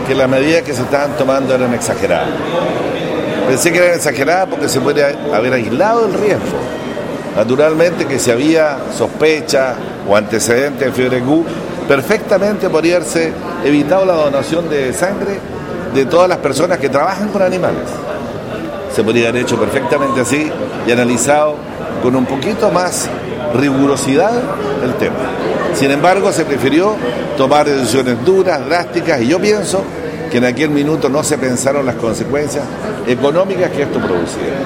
que las medidas que se estaban tomando eran exageradas. Pensé que eran exageradas porque se puede haber aislado el riesgo. Naturalmente que si había sospecha o antecedentes de fiebre Q, perfectamente podría haberse evitado la donación de sangre de todas las personas que trabajan con animales. Se podría haber hecho perfectamente así y analizado con un poquito más rigurosidad el tema. Sin embargo, se prefirió tomar decisiones duras, drásticas, y yo pienso que en aquel minuto no se pensaron las consecuencias económicas que esto producía.